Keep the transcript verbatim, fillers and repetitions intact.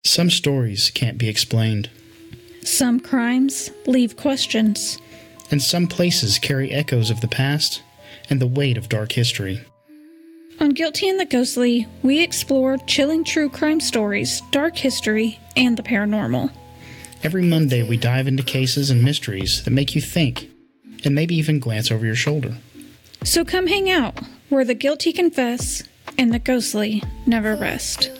Some stories can't be explained. Some crimes leave questions. And some places carry echoes of the past and the weight of dark history. On Guilty and the Ghostly, we explore chilling true crime stories, dark history, and the paranormal. Every Monday, we dive into cases and mysteries that make you think, and maybe even glance over your shoulder. So come hang out, where the guilty confess and the ghostly never rest.